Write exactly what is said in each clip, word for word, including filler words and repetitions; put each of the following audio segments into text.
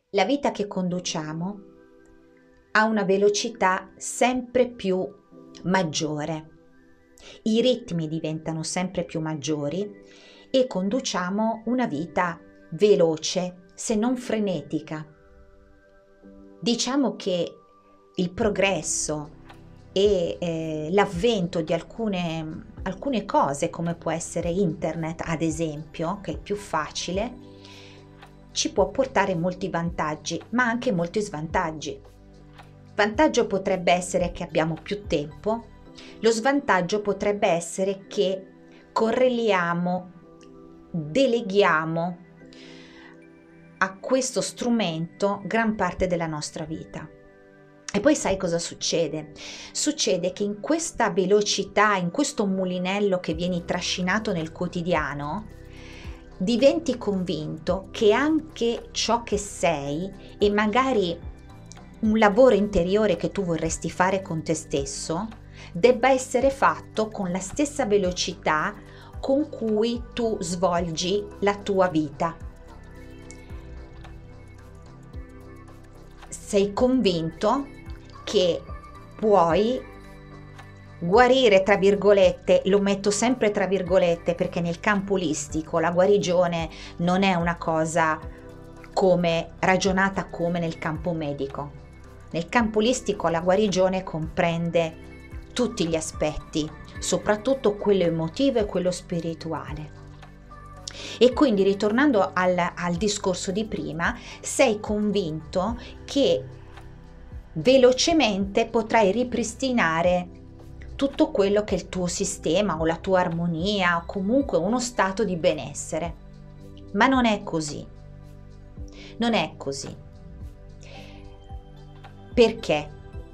La vita che conduciamo ha una velocità sempre più maggiore, i ritmi diventano sempre più maggiori e conduciamo una vita veloce, se non frenetica. Diciamo che il progresso e eh, l'avvento di alcune, alcune cose, come può essere internet ad esempio, che è il più facile, ci può portare molti vantaggi, ma anche molti svantaggi. Vantaggio potrebbe essere che abbiamo più tempo, lo svantaggio potrebbe essere che correliamo, deleghiamo a questo strumento gran parte della nostra vita. E poi sai cosa succede? Succede che in questa velocità, in questo mulinello che vieni trascinato nel quotidiano, diventi convinto che anche ciò che sei e magari un lavoro interiore che tu vorresti fare con te stesso debba essere fatto con la stessa velocità con cui tu svolgi la tua vita. Sei convinto che puoi guarire, tra virgolette, lo metto sempre tra virgolette perché nel campo olistico la guarigione non è una cosa come ragionata come nel campo medico. Nel campo olistico la guarigione comprende tutti gli aspetti, soprattutto quello emotivo e quello spirituale. E quindi, ritornando al, al discorso di prima, sei convinto che velocemente potrai ripristinare tutto quello che è il tuo sistema o la tua armonia o comunque uno stato di benessere. Ma non è così. Non è così. Perché?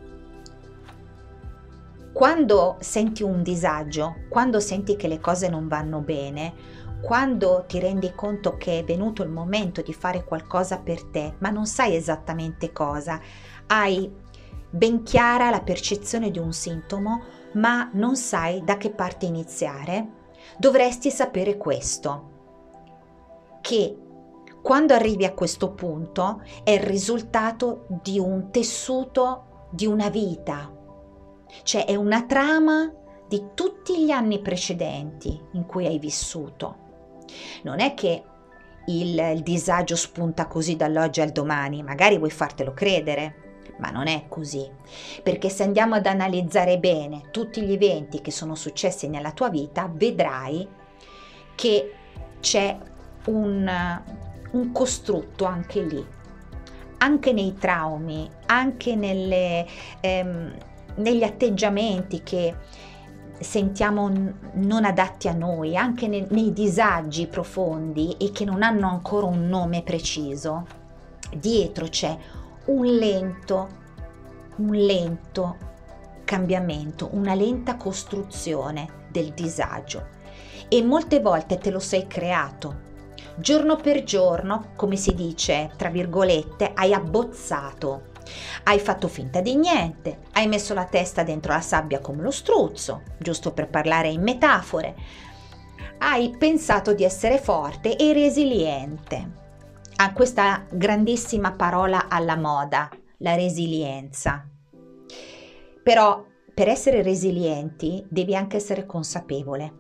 Quando senti un disagio, quando senti che le cose non vanno bene, quando ti rendi conto che è venuto il momento di fare qualcosa per te, ma non sai esattamente cosa, hai ben chiara la percezione di un sintomo, ma non sai da che parte iniziare, dovresti sapere questo, che quando arrivi a questo punto è il risultato di un tessuto di una vita, cioè è una trama di tutti gli anni precedenti in cui hai vissuto. Non è che il, il disagio spunta così dall'oggi al domani, magari vuoi fartelo credere, ma non è così, perché se andiamo ad analizzare bene tutti gli eventi che sono successi nella tua vita, vedrai che c'è un, un costrutto anche lì, anche nei traumi, anche nelle, ehm, negli atteggiamenti che sentiamo non adatti a noi, anche nei, nei disagi profondi e che non hanno ancora un nome preciso. Dietro c'è un lento, un lento cambiamento, una lenta costruzione del disagio e molte volte te lo sei creato. Giorno per giorno, come si dice, tra virgolette, hai abbozzato, hai fatto finta di niente, hai messo la testa dentro la sabbia come lo struzzo, giusto per parlare in metafore, hai pensato di essere forte e resiliente. A questa grandissima parola alla moda, la resilienza. Però per essere resilienti devi anche essere consapevole.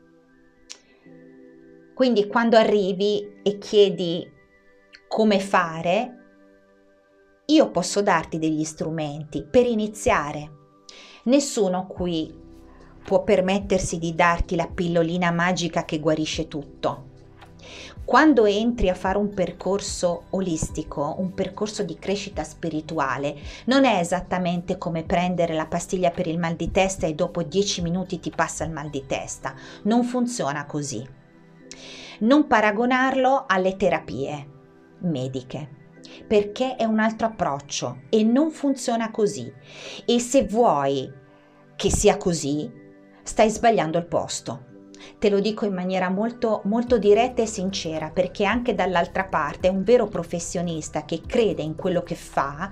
Quindi quando arrivi e chiedi come fare, io posso darti degli strumenti per iniziare. Nessuno qui può permettersi di darti la pillolina magica che guarisce tutto. Quando entri a fare un percorso olistico, un percorso di crescita spirituale, non è esattamente come prendere la pastiglia per il mal di testa e dopo dieci minuti ti passa il mal di testa. Non funziona così. Non paragonarlo alle terapie mediche, perché è un altro approccio e non funziona così. E se vuoi che sia così, stai sbagliando il posto. Te lo dico in maniera molto, molto diretta e sincera, perché anche dall'altra parte un vero professionista che crede in quello che fa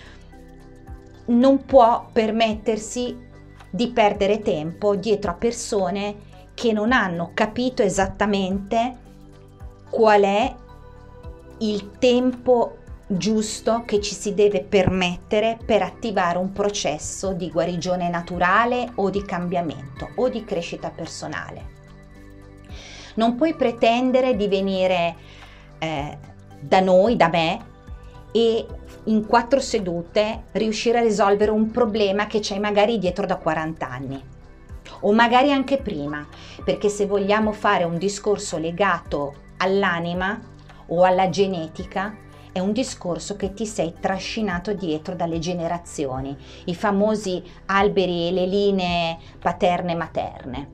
non può permettersi di perdere tempo dietro a persone che non hanno capito esattamente qual è il tempo giusto che ci si deve permettere per attivare un processo di guarigione naturale o di cambiamento o di crescita personale. Non puoi pretendere di venire eh, da noi, da me, e in quattro sedute riuscire a risolvere un problema che c'hai magari dietro da quaranta anni o magari anche prima, perché se vogliamo fare un discorso legato all'anima o alla genetica, è un discorso che ti sei trascinato dietro dalle generazioni, i famosi alberi e le linee paterne e materne.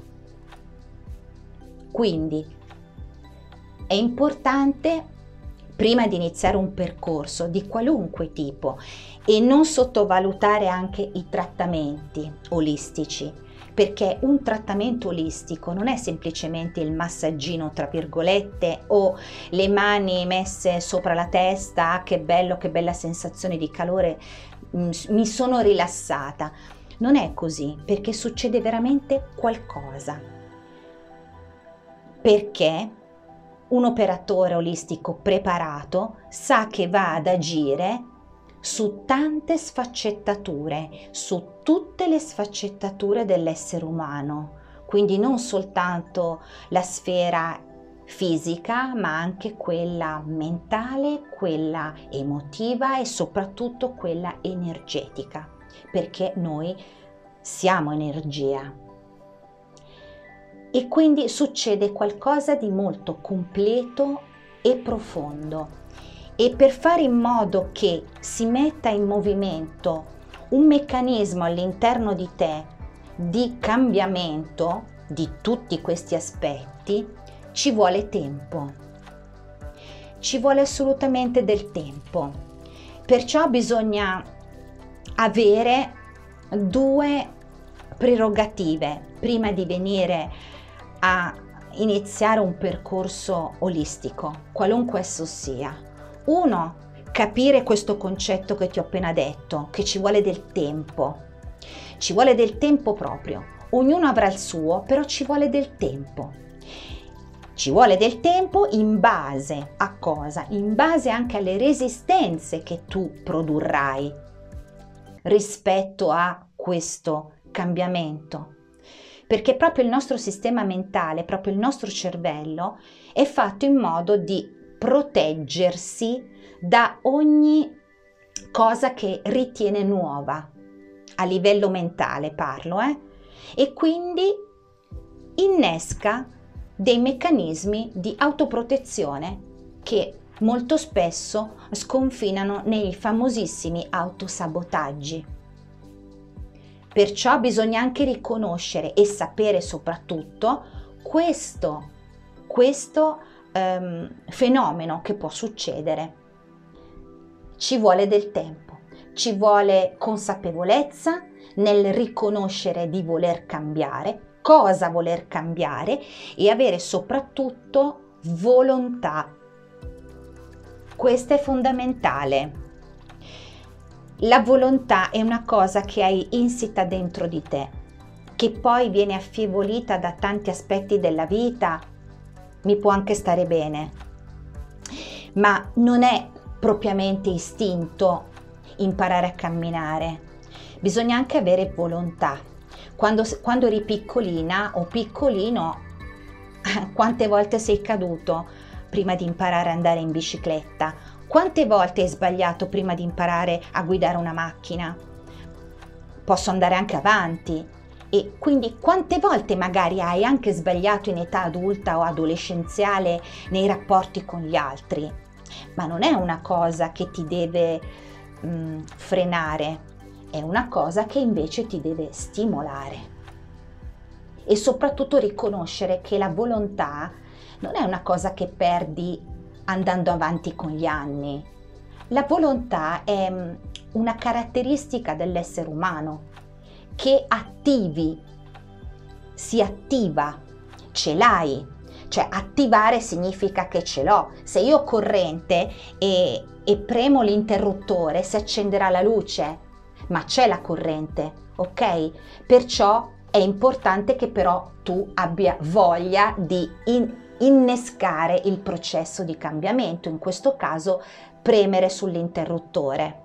Quindi è importante, prima di iniziare un percorso di qualunque tipo, e non sottovalutare anche i trattamenti olistici, perché un trattamento olistico non è semplicemente il massaggino tra virgolette o le mani messe sopra la testa, ah, che bello, che bella sensazione di calore, mi sono rilassata. Non è così, perché succede veramente qualcosa. Perché un operatore olistico preparato sa che va ad agire su tante sfaccettature, su tutte le sfaccettature dell'essere umano, quindi non soltanto la sfera fisica, ma anche quella mentale, quella emotiva e soprattutto quella energetica, perché noi siamo energia. E quindi succede qualcosa di molto completo e profondo. E per fare in modo che si metta in movimento un meccanismo all'interno di te di cambiamento di tutti questi aspetti, ci vuole tempo. Ci vuole assolutamente del tempo. Perciò bisogna avere due prerogative prima di venire a iniziare un percorso olistico, qualunque esso sia. Uno, capire questo concetto che ti ho appena detto, che ci vuole del tempo. Ci vuole del tempo proprio. Ognuno avrà il suo, però ci vuole del tempo. Ci vuole del tempo in base a cosa? In base anche alle resistenze che tu produrrai rispetto a questo cambiamento. Perché proprio il nostro sistema mentale, proprio il nostro cervello è fatto in modo di proteggersi da ogni cosa che ritiene nuova, a livello mentale parlo, eh? E quindi innesca dei meccanismi di autoprotezione che molto spesso sconfinano nei famosissimi autosabotaggi. Perciò bisogna anche riconoscere e sapere soprattutto questo, questo um, fenomeno che può succedere. Ci vuole del tempo, ci vuole consapevolezza nel riconoscere di voler cambiare, cosa voler cambiare e avere soprattutto volontà. Questo è fondamentale. La volontà è una cosa che hai insita dentro di te, che poi viene affievolita da tanti aspetti della vita, mi può anche stare bene, ma non è propriamente istinto imparare a camminare, bisogna anche avere volontà. Quando, quando eri piccolina o piccolino, quante volte sei caduto prima di imparare ad andare in bicicletta? Quante volte hai sbagliato prima di imparare a guidare una macchina? Posso andare anche avanti. E quindi quante volte magari hai anche sbagliato in età adulta o adolescenziale nei rapporti con gli altri? Ma non è una cosa che ti deve mh, frenare, è una cosa che invece ti deve stimolare. E soprattutto riconoscere che la volontà non è una cosa che perdi andando avanti con gli anni. La volontà è una caratteristica dell'essere umano che attivi, si attiva, ce l'hai, cioè attivare significa che ce l'ho. Se io ho corrente e, e premo l'interruttore si accenderà la luce, ma c'è la corrente, ok? Perciò è importante che però tu abbia voglia di in, innescare il processo di cambiamento, in questo caso premere sull'interruttore.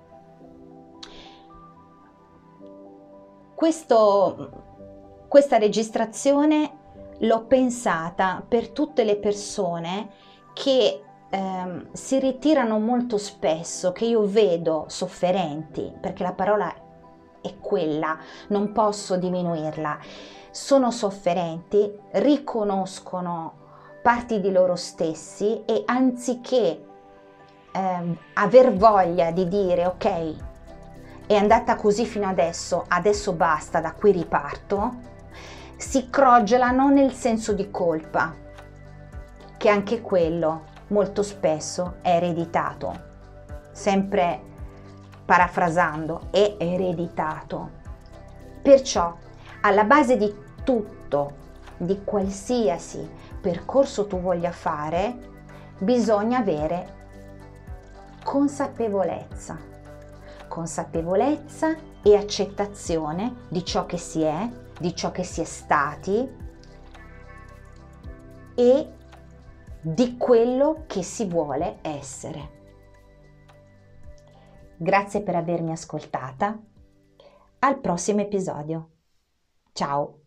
Questo, questa registrazione l'ho pensata per tutte le persone che eh, si ritirano molto spesso, che io vedo sofferenti, perché la parola è quella, non posso diminuirla. Sono sofferenti, riconoscono parti di loro stessi e anziché eh, aver voglia di dire ok, è andata così fino adesso, adesso basta, da qui riparto, si crogiolano nel senso di colpa, che anche quello molto spesso è ereditato, sempre parafrasando, è ereditato. Perciò alla base di tutto, di qualsiasi percorso tu voglia fare, bisogna avere consapevolezza. Consapevolezza e accettazione di ciò che si è, di ciò che si è stati e di quello che si vuole essere. Grazie per avermi ascoltata. Al prossimo episodio. Ciao!